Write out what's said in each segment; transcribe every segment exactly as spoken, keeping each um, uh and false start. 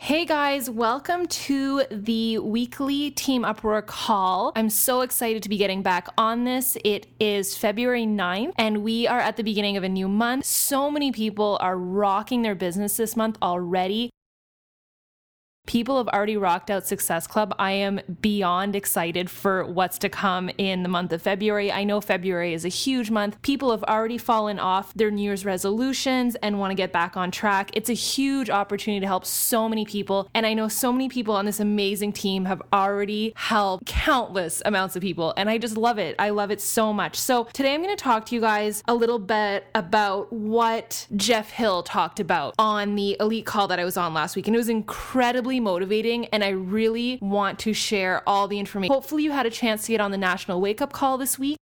Hey guys, welcome to the weekly Team Uproar call. I'm so excited to be getting back on this. It is February ninth and we are at the beginning of a new month. So many people are rocking their business this month already. People have already rocked out Success Club. I am beyond excited for what's to come in the month of February. I know February is a huge month. People have already fallen off their New Year's resolutions and want to get back on track. It's a huge opportunity to help so many people. And I know so many people on this amazing team have already helped countless amounts of people. And I just love it. I love it so much. So today I'm going to talk to you guys a little bit about what Jeff Hill talked about on the elite call that I was on last week. And it was incredibly motivating, and I really want to share all the information. Hopefully you had a chance to get on the National Wake Up Call this week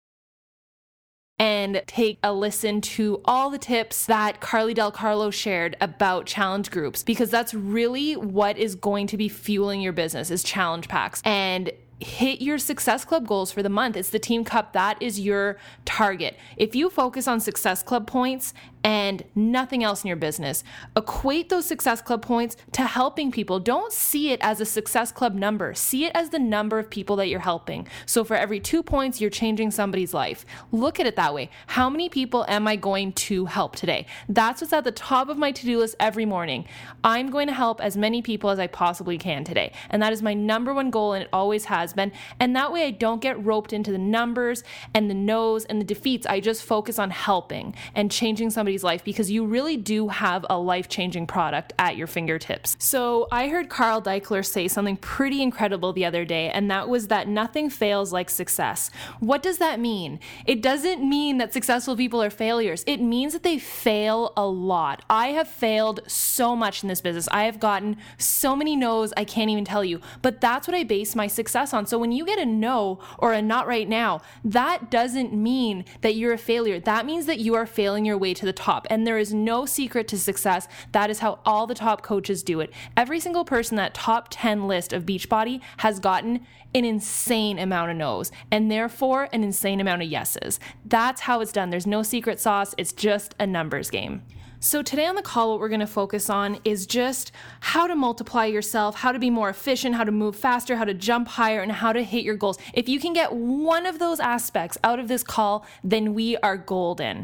and take a listen to all the tips that Carly Del Carlo shared about challenge groups, because that's really what is going to be fueling your business is challenge packs. And hit your Success Club goals for the month. It's the Team Cup. That is your target. If you focus on Success Club points and nothing else in your business, equate those Success Club points to helping people. Don't see it as a Success Club number. See it as the number of people that you're helping. So for every two points, you're changing somebody's life. Look at it that way. How many people am I going to help today? That's what's at the top of my to-do list every morning. I'm going to help as many people as I possibly can today. And that is my number one goal, and it always has been. And that way I don't get roped into the numbers and the no's and the defeats. I just focus on helping and changing somebody's life, because you really do have a life-changing product at your fingertips. So I heard Carl Deichler say something pretty incredible the other day, and that was that nothing fails like success. What does that mean? It doesn't mean that successful people are failures. It means that they fail a lot. I have failed so much in this business. I have gotten so many no's I can't even tell you, but that's what I base my success on. So when you get a no or a not right now, that doesn't mean that you're a failure. That means that you are failing your way to the top. And there is no secret to success. That is how all the top coaches do it. Every single person that top ten list of Beachbody has gotten an insane amount of no's and therefore an insane amount of yeses. That's how it's done. There's no secret sauce. It's just a numbers game. So today on the call, what we're going to focus on is just how to multiply yourself, how to be more efficient, how to move faster, how to jump higher, and how to hit your goals. If you can get one of those aspects out of this call, then we are golden.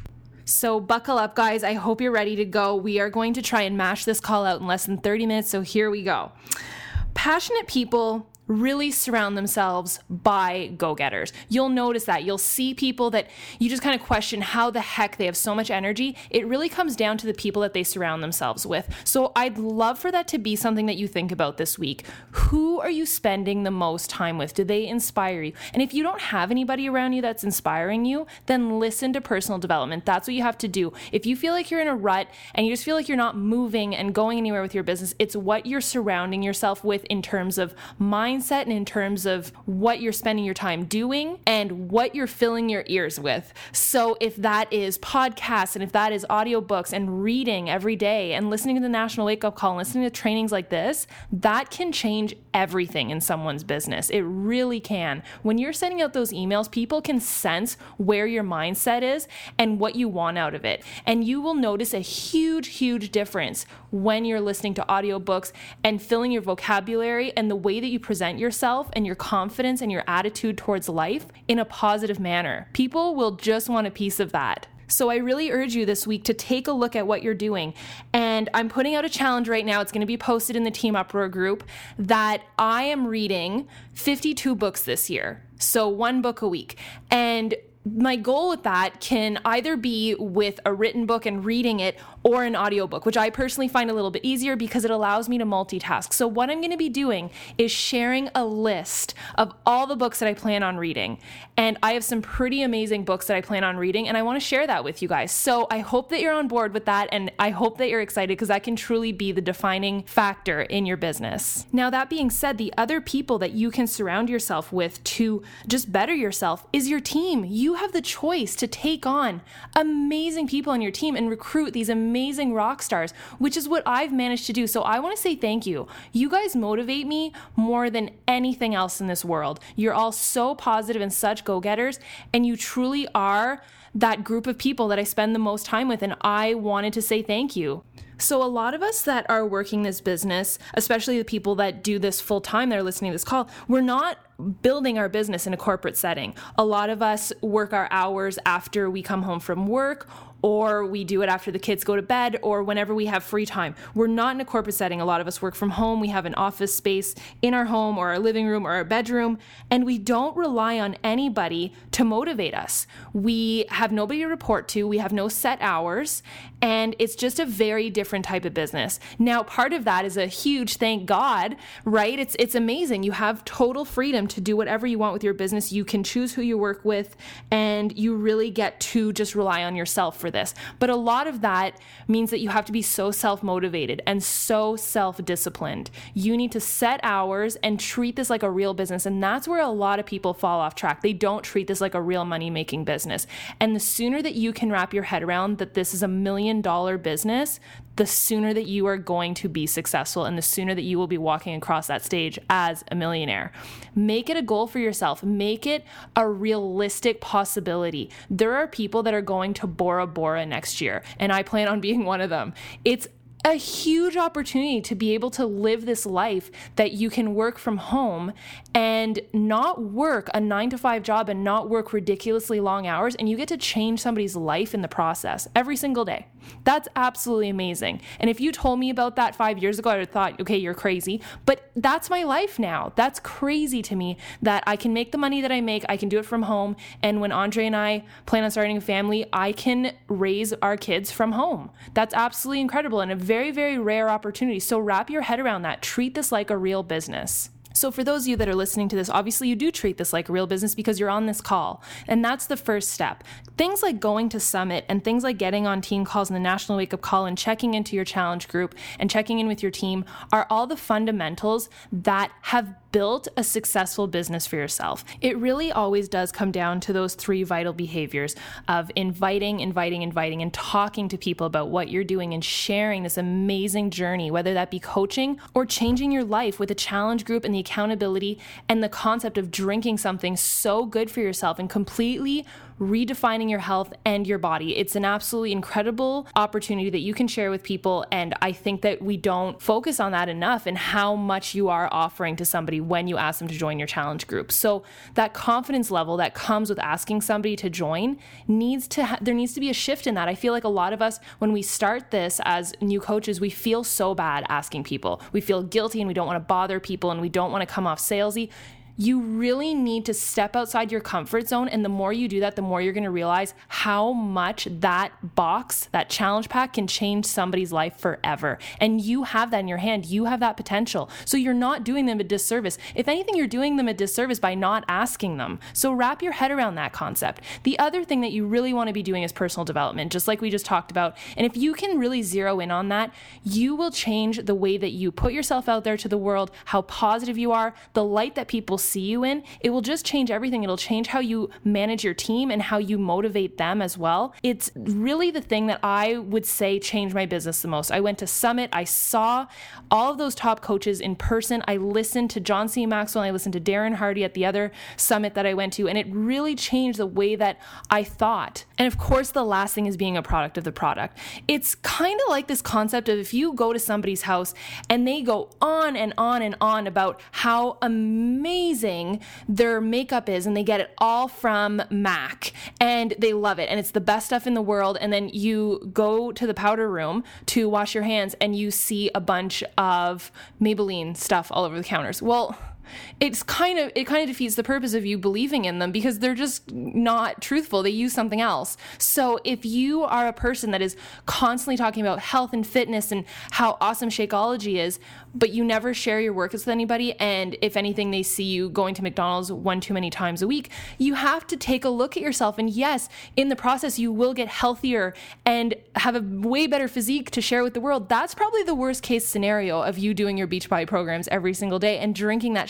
So buckle up, guys. I hope you're ready to go. We are going to try and mash this call out in less than thirty minutes, so here we go. Passionate people really surround themselves by go-getters. You'll notice that. You'll see people that you just kind of question how the heck they have so much energy. It really comes down to the people that they surround themselves with. So I'd love for that to be something that you think about this week. Who are you spending the most time with? Do they inspire you? And if you don't have anybody around you that's inspiring you, then listen to personal development. That's what you have to do. If you feel like you're in a rut and you just feel like you're not moving and going anywhere with your business, it's what you're surrounding yourself with in terms of mind mindset and in terms of what you're spending your time doing and what you're filling your ears with. So if that is podcasts and if that is audiobooks and reading every day and listening to the National Wake Up Call and listening to trainings like this, that can change everything in someone's business. It really can. When you're sending out those emails, people can sense where your mindset is and what you want out of it. And you will notice a huge, huge difference when you're listening to audiobooks and filling your vocabulary and the way that you present yourself and your confidence and your attitude towards life in a positive manner. People will just want a piece of that. So I really urge you this week to take a look at what you're doing. And I'm putting out a challenge right now. It's going to be posted in the Team Uproar group that I am reading fifty-two books this year. So one book a week. And my goal with that can either be with a written book and reading it or an audiobook, which I personally find a little bit easier because it allows me to multitask. So what I'm going to be doing is sharing a list of all the books that I plan on reading. And I have some pretty amazing books that I plan on reading, and I want to share that with you guys. So I hope that you're on board with that, and I hope that you're excited because that can truly be the defining factor in your business. Now, that being said, the other people that you can surround yourself with to just better yourself is your team. You have the choice to take on amazing people on your team and recruit these amazing rock stars, which is what I've managed to do. So I want to say thank you. You guys motivate me more than anything else in this world. You're all so positive and such go-getters, and you truly are that group of people that I spend the most time with, and I wanted to say thank you. So a lot of us that are working this business, especially the people that do this full time that are listening to this call, we're not building our business in a corporate setting. A lot of us work our hours after we come home from work, or we do it after the kids go to bed, or whenever we have free time. We're not in a corporate setting. A lot of us work from home. We have an office space in our home or our living room or our bedroom, and we don't rely on anybody to motivate us. We have nobody to report to. We have no set hours, and it's just a very different type of business. Now, part of that is a huge thank God, right? It's it's amazing. You have total freedom to do whatever you want with your business. You can choose who you work with, and you really get to just rely on yourself for this. But a lot of that means that you have to be so self-motivated and so self-disciplined. You need to set hours and treat this like a real business. And that's where a lot of people fall off track. They don't treat this like a real money-making business. And the sooner that you can wrap your head around that this is a million dollar business, the sooner that you are going to be successful and the sooner that you will be walking across that stage as a millionaire. Make it a goal for yourself. Make it a realistic possibility. There are people that are going to Bora Bora next year, and I plan on being one of them. It's a huge opportunity to be able to live this life that you can work from home and not work a nine to five job and not work ridiculously long hours. And you get to change somebody's life in the process every single day. That's absolutely amazing. And if you told me about that five years ago, I would have thought, okay, you're crazy. But that's my life now. That's crazy to me that I can make the money that I make. I can do it from home. And when Andre and I plan on starting a family, I can raise our kids from home. That's absolutely incredible and a very, very rare opportunity. So wrap your head around that. Treat this like a real business. So for those of you that are listening to this, obviously you do treat this like a real business because you're on this call. And that's the first step. Things like going to Summit and things like getting on team calls and the National Wake Up Call and checking into your challenge group and checking in with your team are all the fundamentals that have built a successful business for yourself. It really always does come down to those three vital behaviors of inviting, inviting, inviting, and talking to people about what you're doing and sharing this amazing journey, whether that be coaching or changing your life with a challenge group and the accountability and the concept of drinking something so good for yourself and completely redefining your health and your body. It's an absolutely incredible opportunity that you can share with people. And I think that we don't focus on that enough and how much you are offering to somebody when you ask them to join your challenge group. So that confidence level that comes with asking somebody to join needs to, ha- there needs to be a shift in that. I feel like a lot of us, when we start this as new coaches, we feel so bad asking people. We feel guilty and we don't want to bother people and we don't want to come off salesy. You really need to step outside your comfort zone. And the more you do that, the more you're going to realize how much that box, that challenge pack can change somebody's life forever. And you have that in your hand. You have that potential. So you're not doing them a disservice. If anything, you're doing them a disservice by not asking them. So wrap your head around that concept. The other thing that you really want to be doing is personal development, just like we just talked about. And if you can really zero in on that, you will change the way that you put yourself out there to the world, how positive you are, the light that people see you in. It will just change everything. It'll change how you manage your team and how you motivate them as well. It's really the thing that I would say changed my business the most. I went to Summit. I saw all of those top coaches in person. I listened to John C. Maxwell. I listened to Darren Hardy at the other summit that I went to, and it really changed the way that I thought. And of course, the last thing is being a product of the product. It's kind of like this concept of if you go to somebody's house and they go on and on and on about how amazing their makeup is and they get it all from MAC and they love it and it's the best stuff in the world, and then you go to the powder room to wash your hands and you see a bunch of Maybelline stuff all over the counters. Well, it's kind of, it kind of defeats the purpose of you believing in them because they're just not truthful. They use something else. So if you are a person that is constantly talking about health and fitness and how awesome Shakeology is, but you never share your workouts with anybody, and if anything, they see you going to McDonald's one too many times a week, you have to take a look at yourself. And yes, in the process, you will get healthier and have a way better physique to share with the world. That's probably the worst case scenario of you doing your Beachbody programs every single day and drinking that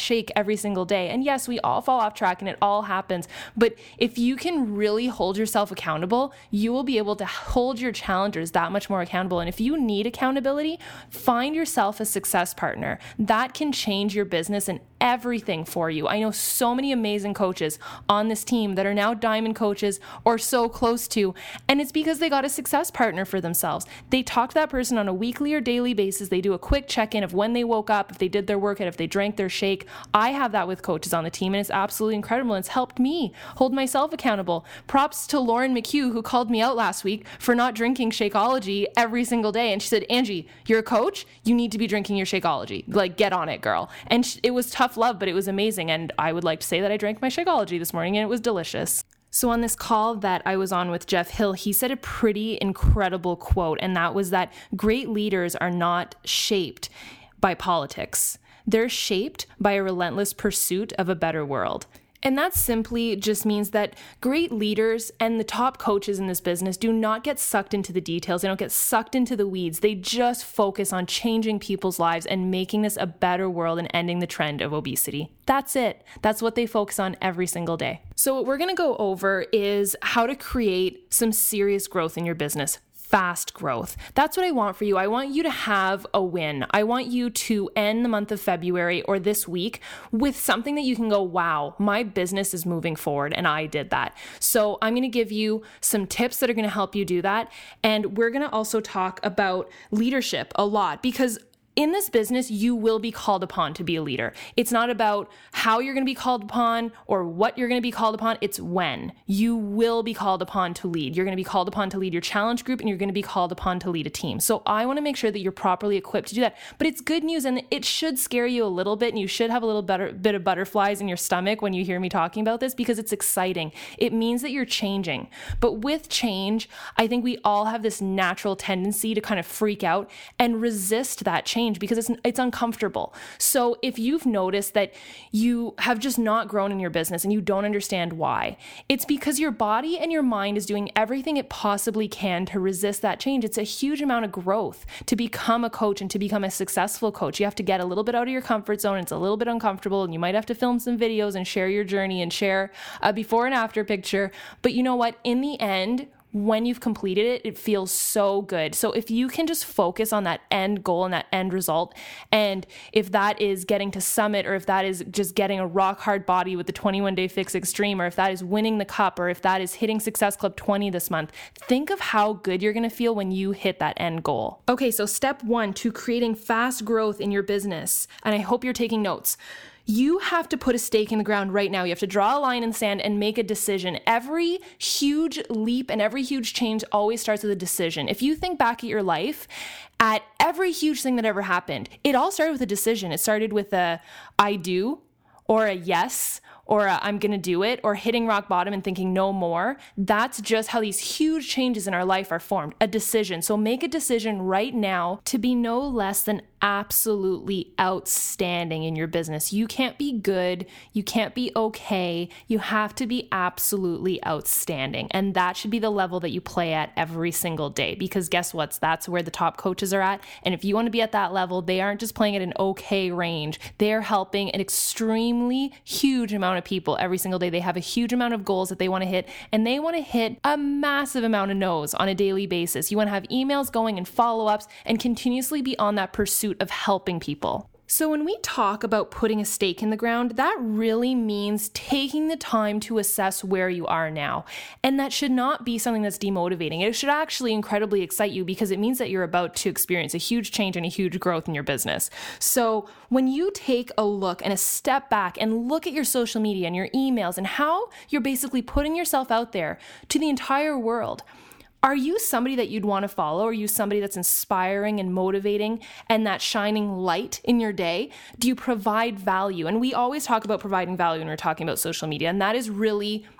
shake every single day. And yes, we all fall off track and it all happens. But if you can really hold yourself accountable, you will be able to hold your challengers that much more accountable. And if you need accountability, find yourself a success partner. That can change your business and everything for you. I know so many amazing coaches on this team that are now diamond coaches or so close to, and it's because they got a success partner for themselves. They talk to that person on a weekly or daily basis. They do a quick check-in of when they woke up, if they did their workout, if they drank their shake. I have that with coaches on the team, and it's absolutely incredible. It's helped me hold myself accountable. Props to Lauren McHugh, who called me out last week for not drinking Shakeology every single day. And she said, Angie, you're a coach. You need to be drinking your Shakeology. Like, get on it, girl. And sh- it was tough love, but it was amazing. And I would like to say that I drank my Shakeology this morning and it was delicious. So on this call that I was on with Jeff Hill, he said a pretty incredible quote, and that was that great leaders are not shaped by politics. They're shaped by a relentless pursuit of a better world. And that simply just means that great leaders and the top coaches in this business do not get sucked into the details. They don't get sucked into the weeds. They just focus on changing people's lives and making this a better world and ending the trend of obesity. That's it. That's what they focus on every single day. So what we're going to go over is how to create some serious growth in your business. Fast growth. That's what I want for you. I want you to have a win. I want you to end the month of February or this week with something that you can go, wow, my business is moving forward and I did that. So I'm going to give you some tips that are going to help you do that. And we're going to also talk about leadership a lot, because in this business, you will be called upon to be a leader. It's not about how you're going to be called upon or what you're going to be called upon. It's when. You will be called upon to lead. You're going to be called upon to lead your challenge group, and you're going to be called upon to lead a team. So I want to make sure that you're properly equipped to do that. But it's good news, and it should scare you a little bit, and you should have a little better, bit of butterflies in your stomach when you hear me talking about this, because it's exciting. It means that you're changing. But with change, I think we all have this natural tendency to kind of freak out and resist that change, because it's it's uncomfortable. So if you've noticed that you have just not grown in your business and you don't understand why, it's because your body and your mind is doing everything it possibly can to resist that change. It's a huge amount of growth to become a coach and to become a successful coach. You have to get a little bit out of your comfort zone. It's a little bit uncomfortable, and you might have to film some videos and share your journey and share a before and after picture. But you know what? In the end, when you've completed it, it feels so good. So if you can just focus on that end goal and that end result, and if that is getting to summit, or if that is just getting a rock hard body with the twenty-one day fix extreme, or if that is winning the cup, or if that is hitting Success Club twenty this month, think of how good you're going to feel when you hit that end goal. Okay, so step one to creating fast growth in your business, and I hope you're taking notes. You have to put a stake in the ground right now. You have to draw a line in the sand and make a decision. Every huge leap and every huge change always starts with a decision. If you think back at your life, at every huge thing that ever happened, it all started with a decision. It started with a I do, or a yes, or a, I'm going to do it, or hitting rock bottom and thinking no more. That's just how these huge changes in our life are formed. A decision. So make a decision right now to be no less than absolutely outstanding in your business. You can't be good. You can't be okay. You have to be absolutely outstanding. And that should be the level that you play at every single day, because guess what? That's where the top coaches are at. And if you want to be at that level, they aren't just playing at an okay range. They're helping an extremely huge amount of people every single day. They have a huge amount of goals that they want to hit, and they want to hit a massive amount of no's on a daily basis. You want to have emails going and follow-ups and continuously be on that pursuit of helping people. So when we talk about putting a stake in the ground, that really means taking the time to assess where you are now. And that should not be something that's demotivating. It should actually incredibly excite you, because it means that you're about to experience a huge change and a huge growth in your business. So when you take a look and a step back and look at your social media and your emails and how you're basically putting yourself out there to the entire world, are you somebody that you'd want to follow? Are you somebody that's inspiring and motivating and that shining light in your day? Do you provide value? And we always talk about providing value when we're talking about social media. And that is really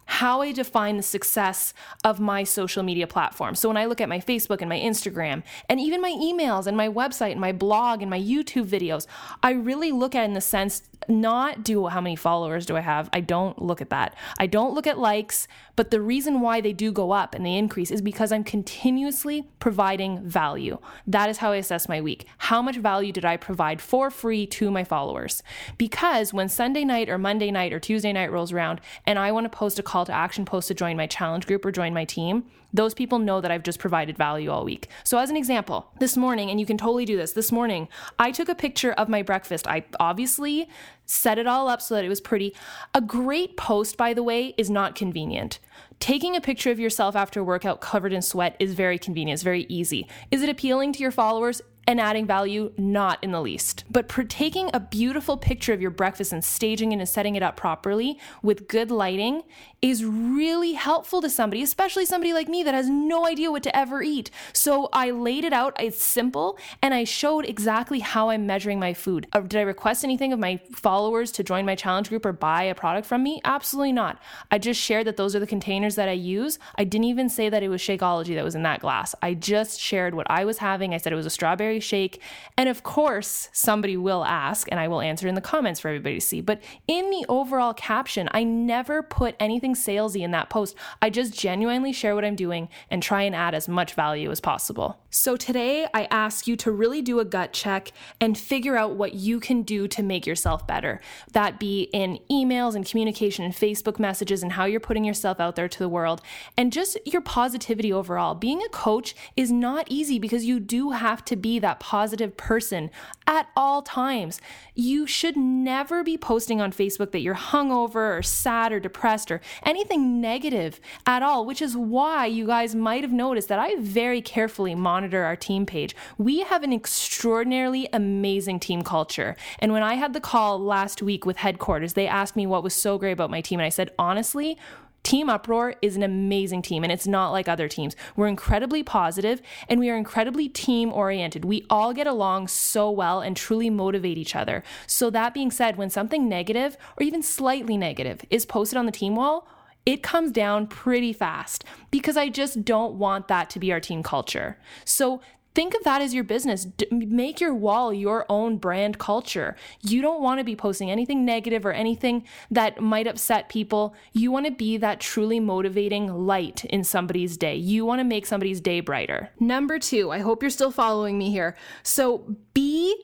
how I define the success of my social media platform. So when I look at my Facebook and my Instagram and even my emails and my website and my blog and my YouTube videos, I really look at it in the sense, not do how many followers do I have. I don't look at that. I don't look at likes, but the reason why they do go up and they increase is because I'm continuously providing value. That is how I assess my week. How much value did I provide for free to my followers? Because when Sunday night or Monday night or Tuesday night rolls around and I want to post a call to action post to join my challenge group or join my team, those people know that I've just provided value all week. So as an example, this morning, and you can totally do this, this morning, I took a picture of my breakfast. I obviously set it all up so that it was pretty. A great post, by the way, is not convenient. Taking a picture of yourself after a workout covered in sweat is very convenient. It's very easy. Is it appealing to your followers and adding value? Not in the least. But per taking a beautiful picture of your breakfast and staging it and setting it up properly with good lighting is really helpful to somebody, especially somebody like me that has no idea what to ever eat. So I laid it out, it's simple, and I showed exactly how I'm measuring my food. Uh, did I request anything of my followers to join my challenge group or buy a product from me? Absolutely not. I just shared that those are the containers that I use. I didn't even say that it was Shakeology that was in that glass. I just shared what I was having. I said it was a strawberry shake. And of course, somebody will ask, and I will answer in the comments for everybody to see. But in the overall caption, I never put anything salesy in that post. I just genuinely share what I'm doing and try and add as much value as possible. So today, I ask you to really do a gut check and figure out what you can do to make yourself better. That be in emails and communication and Facebook messages and how you're putting yourself out there to the world and just your positivity overall. Being a coach is not easy because you do have to be that positive person at all times. You should never be posting on Facebook that you're hungover or sad or depressed or anything negative at all, which is why you guys might have noticed that I very carefully monitor our team page. We have an extraordinarily amazing team culture. And when I had the call last week with headquarters, they asked me what was so great about my team. And I said, honestly, Team Uproar is an amazing team, and it's not like other teams. We're incredibly positive, and we are incredibly team-oriented. We all get along so well and truly motivate each other. So that being said, when something negative, or even slightly negative, is posted on the team wall, it comes down pretty fast because I just don't want that to be our team culture. So think of that as your business. D- make your wall your own brand culture. You don't want to be posting anything negative or anything that might upset people. You want to be that truly motivating light in somebody's day. You want to make somebody's day brighter. Number two, I hope you're still following me here. So be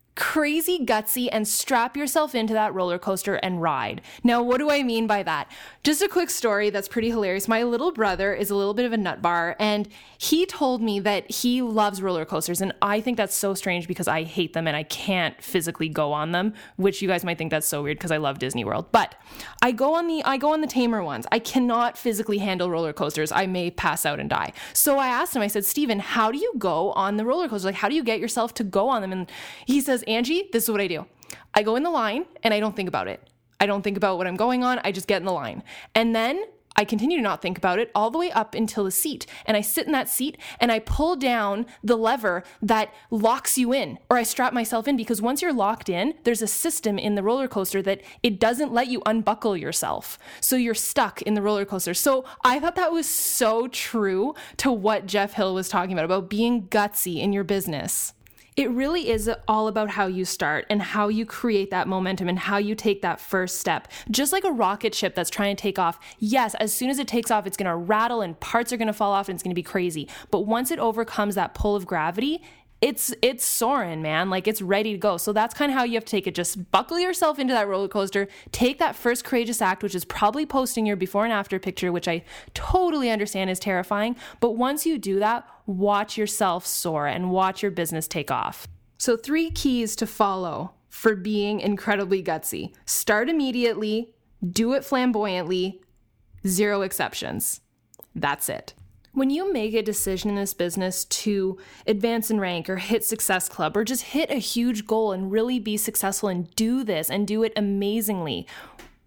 crazy gutsy and strap yourself into that roller coaster and ride. Now, what do I mean by that? Just a quick story that's pretty hilarious. My little brother is a little bit of a nut bar, and he told me that he loves roller coasters, and I think that's so strange because I hate them and I can't physically go on them, which you guys might think that's so weird because I love Disney World. But I go on the I go on the tamer ones. I cannot physically handle roller coasters. I may pass out and die. So I asked him, I said, Steven, how do you go on the roller coaster? Like, how do you get yourself to go on them? And he says, Angie, this is what I do. I go in the line and I don't think about it. I don't think about what I'm going on. I just get in the line. And then I continue to not think about it all the way up until the seat. And I sit in that seat and I pull down the lever that locks you in, or I strap myself in, because once you're locked in, there's a system in the roller coaster that it doesn't let you unbuckle yourself. So you're stuck in the roller coaster. So I thought that was so true to what Jeff Hill was talking about, about being gutsy in your business. It really is all about how you start and how you create that momentum and how you take that first step. Just like a rocket ship that's trying to take off. Yes, as soon as it takes off, it's going to rattle and parts are going to fall off and it's going to be crazy. But once it overcomes that pull of gravity, it's it's soaring, man. Like, it's ready to go. So that's kind of how you have to take it. Just buckle yourself into that roller coaster. Take that first courageous act, which is probably posting your before and after picture, which I totally understand is terrifying. But once you do that, watch yourself soar and watch your business take off. So three keys to follow for being incredibly gutsy. Start immediately, do it flamboyantly, zero exceptions. That's it. When you make a decision in this business to advance in rank or hit Success Club or just hit a huge goal and really be successful and do this and do it amazingly,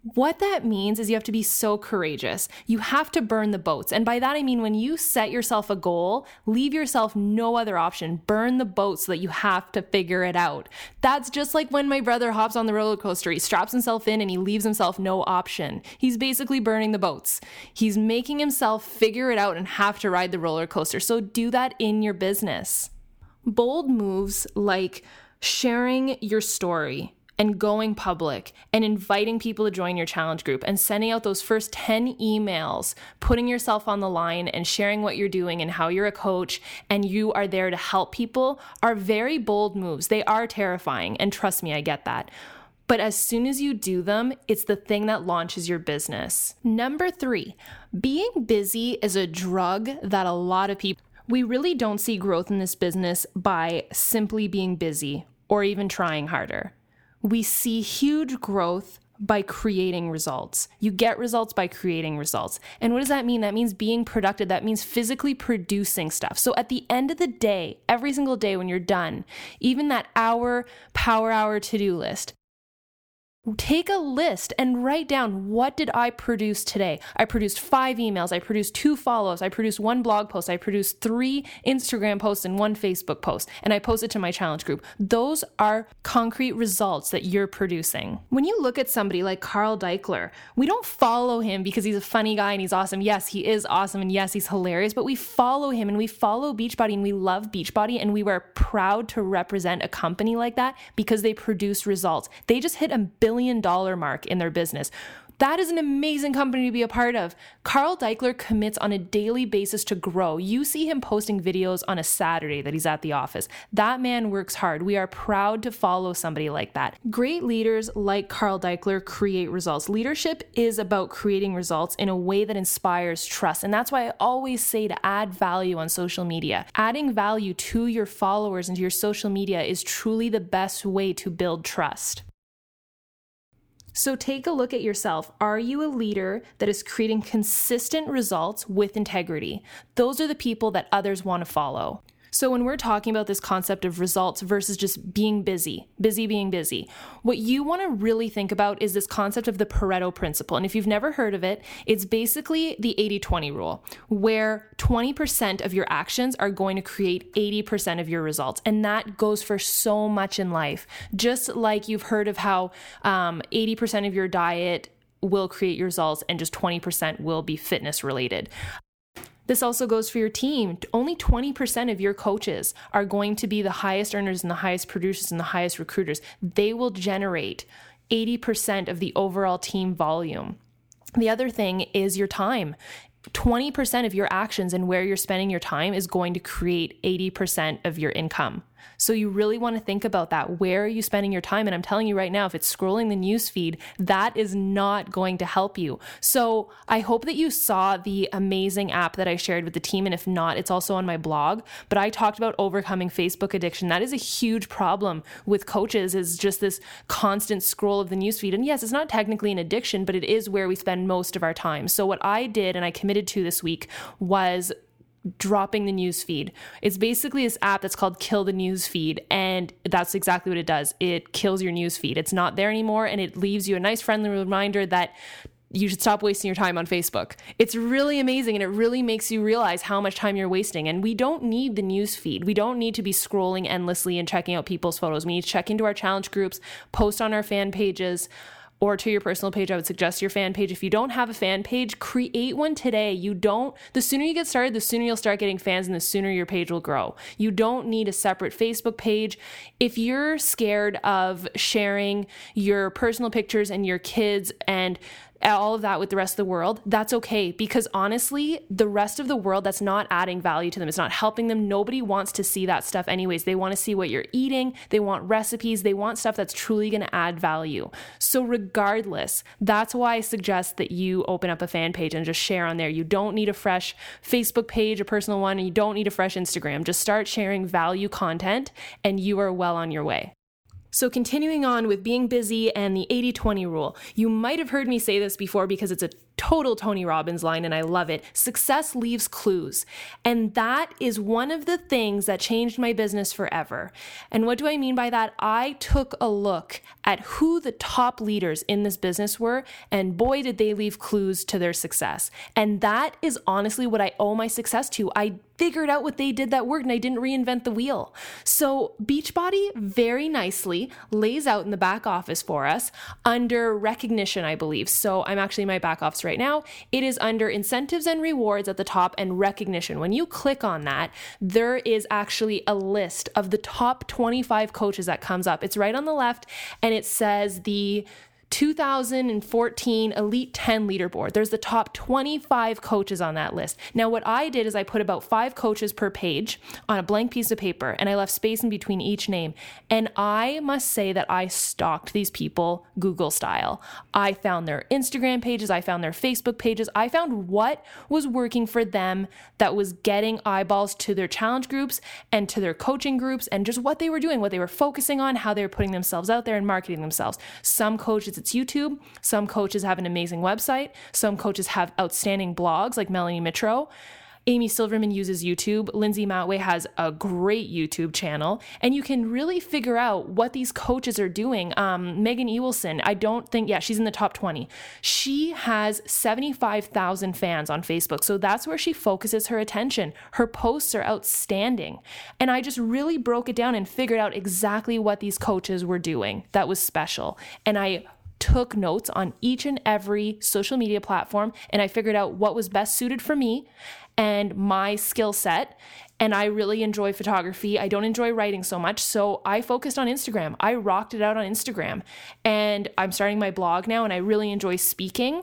What that means is you have to be so courageous. You have to burn the boats. And by that, I mean, when you set yourself a goal, leave yourself no other option. Burn the boat so that you have to figure it out. That's just like when my brother hops on the roller coaster. He straps himself in and he leaves himself no option. He's basically burning the boats. He's making himself figure it out and have to ride the roller coaster. So do that in your business. Bold moves like sharing your story and going public and inviting people to join your challenge group and sending out those first ten emails, putting yourself on the line and sharing what you're doing and how you're a coach and you are there to help people are very bold moves. They are terrifying. And trust me, I get that. But as soon as you do them, it's the thing that launches your business. Number three, being busy is a drug that a lot of people, we really don't see growth in this business by simply being busy or even trying harder. We see huge growth by creating results. You get results by creating results. And what does that mean? That means being productive. That means physically producing stuff. So at the end of the day, every single day when you're done, even that hour, power hour to-do list, take a list and write down, what did I produce today? I produced five emails. I produced two follow-ups. I produced one blog post. I produced three Instagram posts and one Facebook post. And I posted to my challenge group. Those are concrete results that you're producing. When you look at somebody like Carl Daikeler, we don't follow him because he's a funny guy and he's awesome. Yes, he is awesome. And yes, he's hilarious. But we follow him and we follow Beachbody and we love Beachbody. And we were proud to represent a company like that because they produce results. They just hit a billion billion dollar mark in their business. That is an amazing company to be a part of. Carl Daikeler commits on a daily basis to grow. You see him posting videos on a Saturday that he's at the office. That man works hard. We are proud to follow somebody like that. Great leaders like Carl Daikeler create results. Leadership is about creating results in a way that inspires trust. And that's why I always say to add value on social media. Adding value to your followers and to your social media is truly the best way to build trust. So take a look at yourself. Are you a leader that is creating consistent results with integrity? Those are the people that others want to follow. So when we're talking about this concept of results versus just being busy, busy being busy, what you want to really think about is this concept of the Pareto principle. And if you've never heard of it, it's basically the eighty twenty rule, where twenty percent of your actions are going to create eighty percent of your results. And that goes for so much in life. Just like you've heard of how um, eighty percent of your diet will create your results and just twenty percent will be fitness related. This also goes for your team. Only twenty percent of your coaches are going to be the highest earners and the highest producers and the highest recruiters. They will generate eighty percent of the overall team volume. The other thing is your time. twenty percent of your actions and where you're spending your time is going to create eighty percent of your income. So you really want to think about that. Where are you spending your time? And I'm telling you right now, if it's scrolling the news feed, that is not going to help you. So I hope that you saw the amazing app that I shared with the team. And if not, it's also on my blog. But I talked about overcoming Facebook addiction. That is a huge problem with coaches, is just this constant scroll of the news feed. And yes, it's not technically an addiction, but it is where we spend most of our time. So what I did and I committed to this week was dropping the news feed. It's basically this app that's called Kill the News Feed, and that's exactly what it does. It kills your news feed. It's not there anymore, and it leaves you a nice friendly reminder that you should stop wasting your time on Facebook. It's really amazing, and it really makes you realize how much time you're wasting. And we don't need the news feed. We don't need to be scrolling endlessly and checking out people's photos. We need to check into our challenge groups, post on our fan pages, or to your personal page. I would suggest your fan page. If you don't have a fan page, create one today. You don't, the sooner you get started, the sooner you'll start getting fans and the sooner your page will grow. You don't need a separate Facebook page. If you're scared of sharing your personal pictures and your kids and all of that with the rest of the world, that's okay. Because honestly, the rest of the world, that's not adding value to them. It's not helping them. Nobody wants to see that stuff anyways. They want to see what you're eating. They want recipes. They want stuff that's truly going to add value. So regardless, that's why I suggest that you open up a fan page and just share on there. You don't need a fresh Facebook page, a personal one, and you don't need a fresh Instagram. Just start sharing value content and you are well on your way. So continuing on with being busy and the eighty twenty rule, you might have heard me say this before because it's a total Tony Robbins line, and I love it. Success leaves clues. And that is one of the things that changed my business forever. And what do I mean by that? I took a look at who the top leaders in this business were, and boy, did they leave clues to their success. And that is honestly what I owe my success to. I figured out what they did that worked, and I didn't reinvent the wheel. So Beachbody very nicely lays out in the back office for us under recognition, I believe. So I'm actually in my back office right now. It is under incentives and rewards at the top and recognition. When you click on that, there is actually a list of the top twenty-five coaches that comes up. It's right on the left, and it says the two thousand fourteen Elite ten leaderboard. There's the top twenty-five coaches on that list. Now, what I did is I put about five coaches per page on a blank piece of paper, and I left space in between each name. And I must say that I stalked these people Google style. I found their Instagram pages. I found their Facebook pages. I found what was working for them that was getting eyeballs to their challenge groups and to their coaching groups, and just what they were doing, what they were focusing on, how they were putting themselves out there and marketing themselves. Some coaches, it's YouTube. Some coaches have an amazing website. Some coaches have outstanding blogs like Melanie Mitro. Amy Silverman uses YouTube. Lindsay Matway has a great YouTube channel, and you can really figure out what these coaches are doing. Um, Megan Ewelson, I don't think, yeah, she's in the top twenty. She has seventy-five thousand fans on Facebook, so that's where she focuses her attention. Her posts are outstanding, and I just really broke it down and figured out exactly what these coaches were doing that was special, and I took notes on each and every social media platform, and I figured out what was best suited for me and my skill set. And I really enjoy photography. I don't enjoy writing so much. So I focused on Instagram. I rocked it out on Instagram. And I'm starting my blog now, and I really enjoy speaking.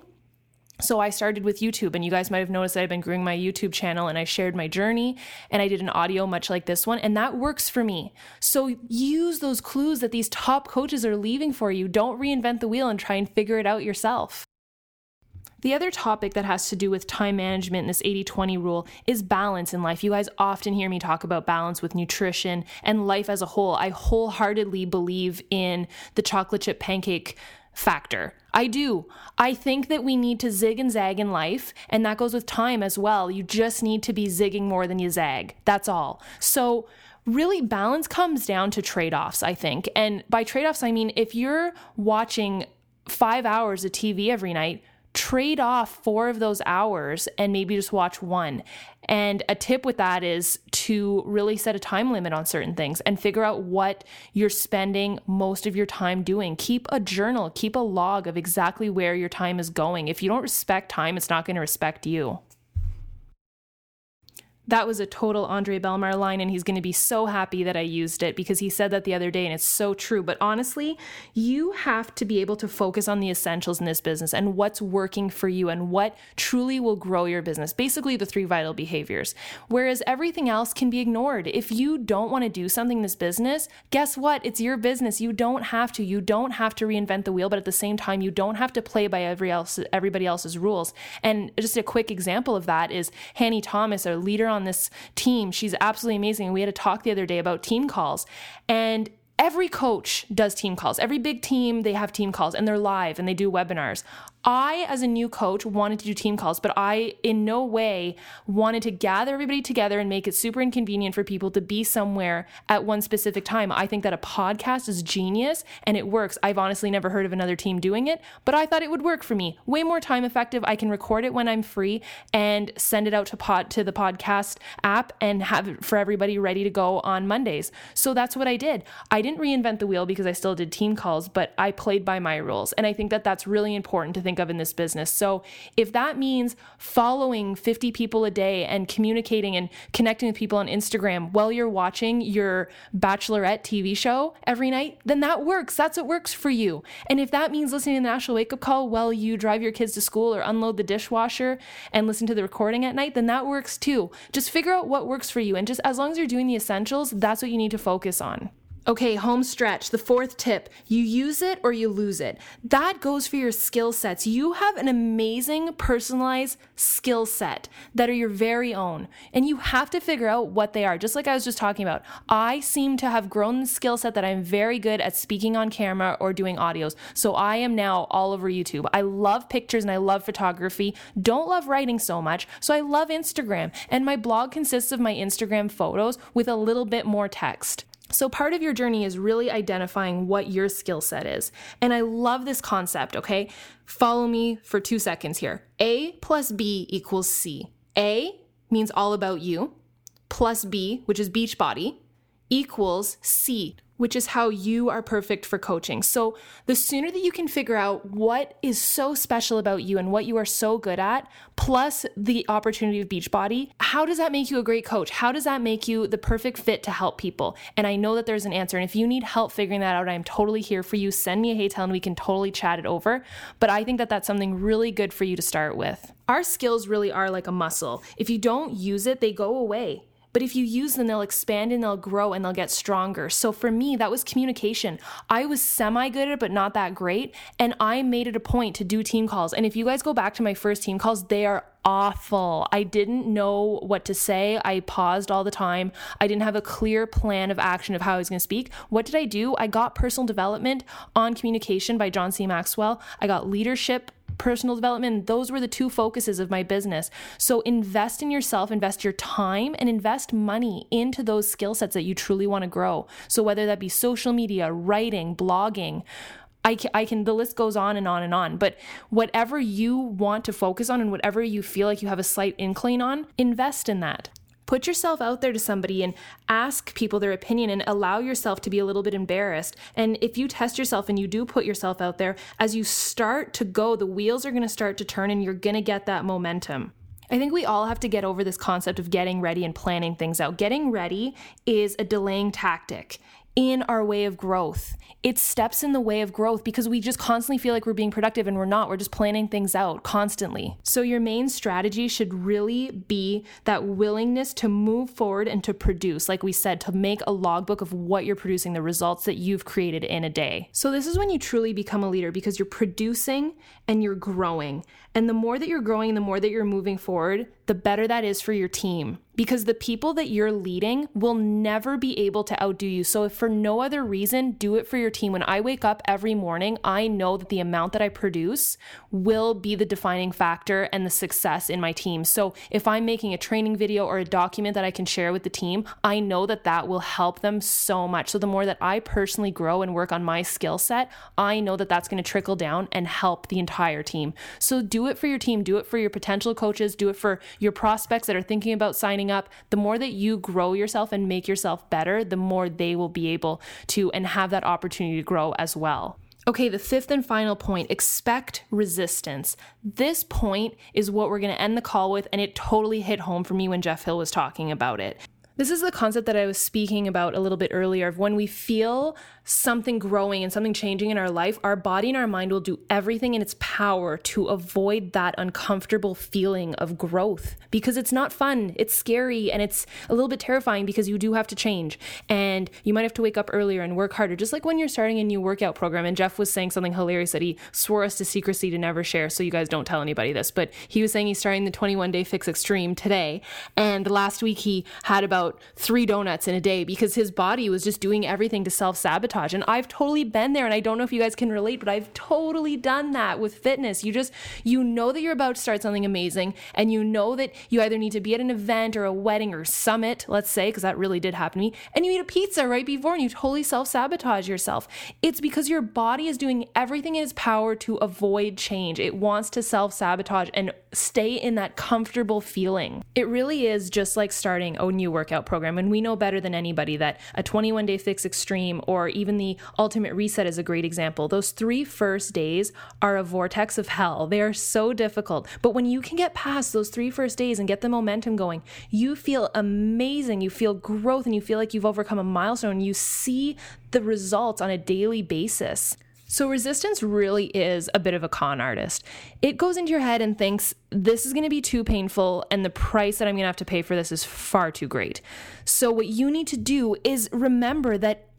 So I started with YouTube, and you guys might have noticed that I've been growing my YouTube channel, and I shared my journey, and I did an audio much like this one, and that works for me. So use those clues that these top coaches are leaving for you. Don't reinvent the wheel and try and figure it out yourself. The other topic that has to do with time management and this eighty twenty rule is balance in life. You guys often hear me talk about balance with nutrition and life as a whole. I wholeheartedly believe in the chocolate chip pancake factor. I do. I think that we need to zig and zag in life, and that goes with time as well. You just need to be zigging more than you zag. That's all. So really, balance comes down to trade-offs, I think. And by trade-offs, I mean, if you're watching five hours of T V every night, trade off four of those hours and maybe just watch one. And a tip with that is to really set a time limit on certain things and figure out what you're spending most of your time doing. Keep a journal, keep a log of exactly where your time is going. If you don't respect time, it's not going to respect you. That was a total Andre Belmar line, and he's going to be so happy that I used it because he said that the other day, and it's so true. But honestly, you have to be able to focus on the essentials in this business and what's working for you and what truly will grow your business. Basically, the three vital behaviors, whereas everything else can be ignored. If you don't want to do something in this business, guess what? It's your business. You don't have to. You don't have to reinvent the wheel, but at the same time, you don't have to play by every else, everybody else's rules. And just a quick example of that is Hanny Thomas, our leader on this team. She's absolutely amazing. We had a talk the other day about team calls, and every coach does team calls. Every big team, they have team calls, and they're live and they do webinars. I, as a new coach, wanted to do team calls, but I in no way wanted to gather everybody together and make it super inconvenient for people to be somewhere at one specific time. I think that a podcast is genius and it works. I've honestly never heard of another team doing it, but I thought it would work for me. Way more time effective. I can record it when I'm free and send it out to pod to the podcast app and have it for everybody ready to go on Mondays. So that's what I did. I didn't reinvent the wheel because I still did team calls, but I played by my rules. And I think that that's really important to think of in this business. So if that means following fifty people a day and communicating and connecting with people on Instagram while you're watching your Bachelorette T V show every night, then that works. That's what works for you. And if that means listening to the National Wake Up Call while you drive your kids to school or unload the dishwasher and listen to the recording at night, then that works too. Just figure out what works for you. And just as long as you're doing the essentials, that's what you need to focus on. Okay, home stretch, the fourth tip, you use it or you lose it. That goes for your skill sets. You have an amazing personalized skill set that are your very own, and you have to figure out what they are. Just like I was just talking about, I seem to have grown the skill set that I'm very good at speaking on camera or doing audios. So I am now all over YouTube. I love pictures and I love photography. Don't love writing so much. So I love Instagram, and my blog consists of my Instagram photos with a little bit more text. So part of your journey is really identifying what your skill set is. And I love this concept, okay? Follow me for two seconds here. A plus B equals C. A means all about you, plus B, which is Beachbody, equals C, which is how you are perfect for coaching. So the sooner that you can figure out what is so special about you and what you are so good at, plus the opportunity of Beachbody, how does that make you a great coach? How does that make you the perfect fit to help people? And I know that there's an answer. And if you need help figuring that out, I'm totally here for you. Send me a hey tell and we can totally chat it over. But I think that that's something really good for you to start with. Our skills really are like a muscle. If you don't use it, they go away. But if you use them, they'll expand and they'll grow and they'll get stronger. So for me, that was communication. I was semi-good at it, but not that great. And I made it a point to do team calls. And if you guys go back to my first team calls, they are awful. I didn't know what to say. I paused all the time. I didn't have a clear plan of action of how I was going to speak. What did I do? I got personal development on communication by John C. Maxwell. I got leadership personal development. Those were the two focuses of my business. So invest in yourself, invest your time, and invest money into those skill sets that you truly want to grow. So whether that be social media, writing, blogging, I can, I can, the list goes on and on and on, but whatever you want to focus on and whatever you feel like you have a slight incline on, invest in that. Put yourself out there to somebody and ask people their opinion and allow yourself to be a little bit embarrassed. And if you test yourself and you do put yourself out there, as you start to go, the wheels are going to start to turn and you're going to get that momentum. I think we all have to get over this concept of getting ready and planning things out. Getting ready is a delaying tactic in our way of growth. It steps in the way of growth because we just constantly feel like we're being productive and we're not. We're just planning things out constantly. So your main strategy should really be that willingness to move forward and to produce, like we said, to make a logbook of what you're producing, the results that you've created in a day. So this is when you truly become a leader because you're producing and you're growing. And the more that you're growing, the more that you're moving forward, the better that is for your team. Because the people that you're leading will never be able to outdo you. So if for no other reason, do it for your team. When I wake up every morning, I know that the amount that I produce will be the defining factor and the success in my team. So if I'm making a training video or a document that I can share with the team, I know that that will help them so much. So the more that I personally grow and work on my skill set, I know that that's going to trickle down and help the entire team. So do it for your team, do it for your potential coaches, do it for your prospects that are thinking about signing up. The more that you grow yourself and make yourself better, the more they will be able to and have that opportunity to grow as well. Okay, the fifth and final point, expect resistance. This point is what we're going to end the call with, and it totally hit home for me when Jeff Hill was talking about it. This is the concept that I was speaking about a little bit earlier of when we feel something growing and something changing in our life, our body and our mind will do everything in its power to avoid that uncomfortable feeling of growth because it's not fun. It's scary and it's a little bit terrifying because you do have to change and you might have to wake up earlier and work harder, just like when you're starting a new workout program. And Jeff was saying something hilarious that he swore us to secrecy to never share, so you guys don't tell anybody this, but he was saying he's starting the twenty-one day Fix Extreme today, and last week he had about three donuts in a day because his body was just doing everything to self-sabotage. And I've totally been there, and I don't know if you guys can relate, but I've totally done that with fitness. You just, you know that you're about to start something amazing, and you know that you either need to be at an event or a wedding or summit, let's say, because that really did happen to me, and you eat a pizza right before and you totally self-sabotage yourself. It's because your body is doing everything in its power to avoid change. It wants to self-sabotage and stay in that comfortable feeling. It really is just like starting a new workout program, and we know better than anybody that a twenty-one day Fix Extreme or even the Ultimate Reset is a great example. Those three first days are a vortex of hell. They are so difficult, but when you can get past those three first days and get the momentum going, you feel amazing. You feel growth and you feel like you've overcome a milestone. You see the results on a daily basis. So resistance really is a bit of a con artist. It goes into your head and thinks, this is going to be too painful and the price that I'm going to have to pay for this is far too great. So what you need to do is remember that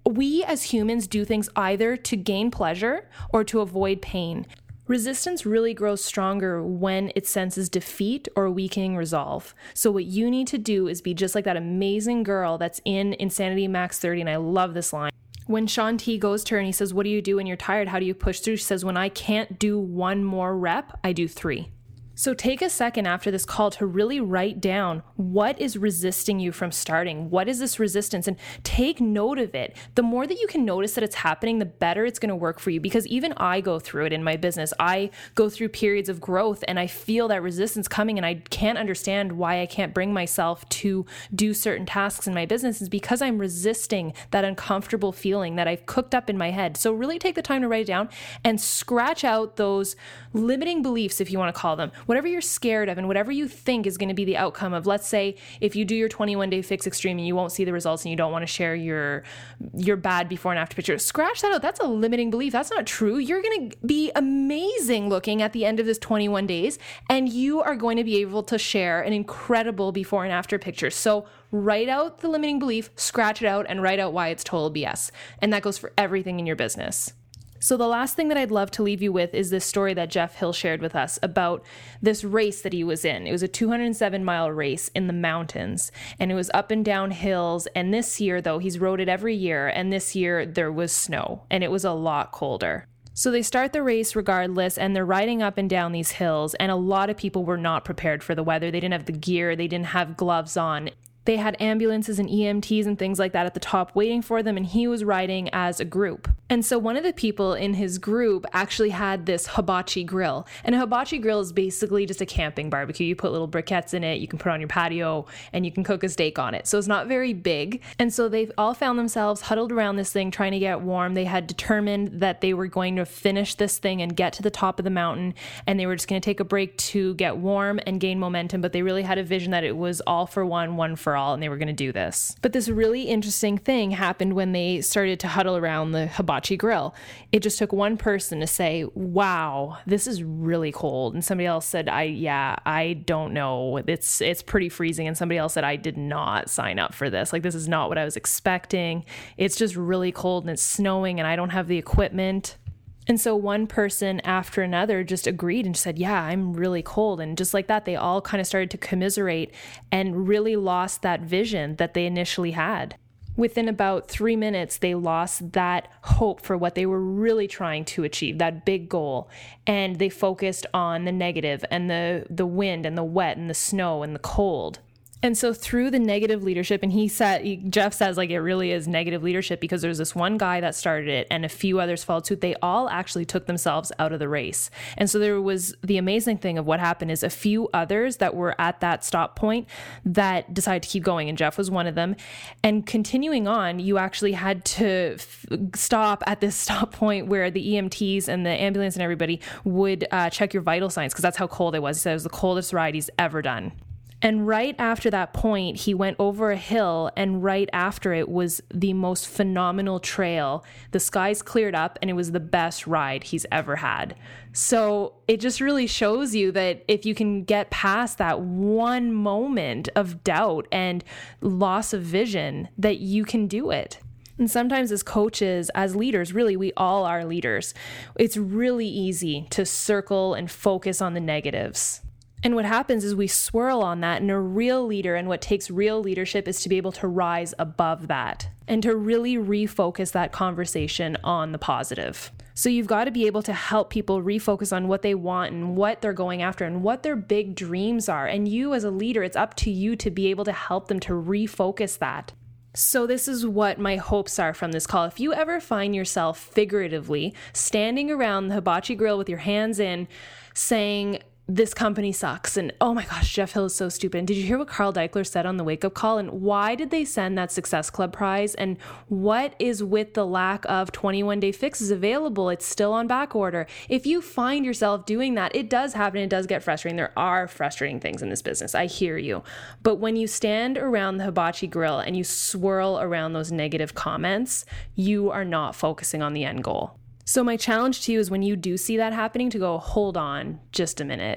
We as humans do things either to gain pleasure or to avoid pain. Resistance really grows stronger when it senses defeat or weakening resolve. So what you need to do is be just like that amazing girl that's in Insanity Max thirty, and I love this line. When Shaun T goes to her and he says, what do you do when you're tired? How do you push through? She says, when I can't do one more rep, I do three. So take a second after this call to really write down what is resisting you from starting. What is this resistance? And take note of it. The more that you can notice that it's happening, the better it's going to work for you. Because even I go through it in my business. I go through periods of growth and I feel that resistance coming, and I can't understand why I can't bring myself to do certain tasks in my business. Is because I'm resisting that uncomfortable feeling that I've cooked up in my head. So really take the time to write it down and scratch out those limiting beliefs, if you want to call them. Whatever you're scared of and whatever you think is going to be the outcome of, let's say, if you do your twenty-one day fix extreme and you won't see the results and you don't want to share your your bad before and after picture, scratch that out. That's a limiting belief. That's not true. You're going to be amazing looking at the end of this twenty-one days, and you are going to be able to share an incredible before and after picture. So write out the limiting belief, scratch it out, and write out why it's total B S. And that goes for everything in your business. So the last thing that I'd love to leave you with is this story that Jeff Hill shared with us about this race that he was in. It was a two hundred seven mile race in the mountains, and it was up and down hills. And this year, though, he's rode it every year, and this year there was snow, and it was a lot colder. So they start the race regardless, and they're riding up and down these hills, and a lot of people were not prepared for the weather. They didn't have the gear. They didn't have gloves on. They had ambulances and E M Ts and things like that at the top waiting for them, and he was riding as a group. And so one of the people in his group actually had this hibachi grill. And a hibachi grill is basically just a camping barbecue. You put little briquettes in it, you can put it on your patio, and you can cook a steak on it. So it's not very big. And so they all found themselves huddled around this thing trying to get warm. They had determined that they were going to finish this thing and get to the top of the mountain, and they were just going to take a break to get warm and gain momentum. But they really had a vision that it was all for one, one for all, and they were going to do this. But this really interesting thing happened when they started to huddle around the hibachi grill. It just took one person to say, wow, this is really cold. And somebody else said, I, yeah, I don't know. It's, it's pretty freezing. And somebody else said, I did not sign up for this. Like, this is not what I was expecting. It's just really cold and it's snowing and I don't have the equipment. And so one person after another just agreed and said, yeah, I'm really cold. And just like that, they all kind of started to commiserate and really lost that vision that they initially had. Within about three minutes, they lost that hope for what they were really trying to achieve, that big goal. And they focused on the negative and the, the wind and the wet and the snow and the cold. And so through the negative leadership, and he said, he, Jeff says, like, it really is negative leadership because there's this one guy that started it and a few others followed suit. They all actually took themselves out of the race. And so there was the amazing thing of what happened is a few others that were at that stop point that decided to keep going. And Jeff was one of them. And continuing on, you actually had to f- stop at this stop point where the E M Ts and the ambulance and everybody would uh, check your vital signs because that's how cold it was. He said it was the coldest ride he's ever done. And right after that point, he went over a hill, and right after it was the most phenomenal trail. The skies cleared up, and it was the best ride he's ever had. So it just really shows you that if you can get past that one moment of doubt and loss of vision, that you can do it. And sometimes as coaches, as leaders, really, we all are leaders. It's really easy to circle and focus on the negatives. And what happens is we swirl on that, and a real leader and what takes real leadership is to be able to rise above that and to really refocus that conversation on the positive. So you've got to be able to help people refocus on what they want and what they're going after and what their big dreams are. And you as a leader, it's up to you to be able to help them to refocus that. So this is what my hopes are from this call. If you ever find yourself figuratively standing around the hibachi grill with your hands in saying, this company sucks, and oh my gosh, Jeff Hill is so stupid. And did you hear what Carl Deichler said on the Wake Up Call? And why did they send that Success Club prize? And what is with the lack of twenty-one day fixes available? It's still on back order. If you find yourself doing that, it does happen. It does get frustrating. There are frustrating things in this business. I hear you. But when you stand around the hibachi grill and you swirl around those negative comments, you are not focusing on the end goal. So my challenge to you is when you do see that happening to go, hold on just a minute.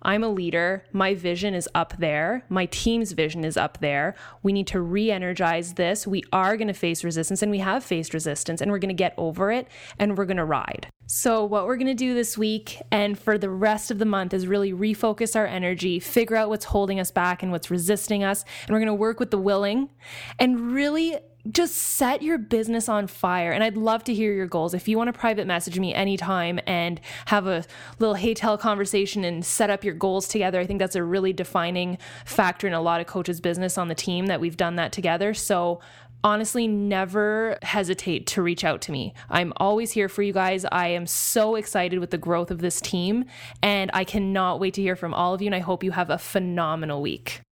I'm a leader. My vision is up there. My team's vision is up there. We need to re-energize this. We are going to face resistance, and we have faced resistance, and we're going to get over it, and we're going to ride. So what we're going to do this week and for the rest of the month is really refocus our energy, figure out what's holding us back and what's resisting us. And we're going to work with the willing and really just set your business on fire. And I'd love to hear your goals. If you want to private message me anytime and have a little hey tell conversation and set up your goals together, I think that's a really defining factor in a lot of coaches' business on the team that we've done that together. So honestly, never hesitate to reach out to me. I'm always here for you guys. I am so excited with the growth of this team, and I cannot wait to hear from all of you, and I hope you have a phenomenal week.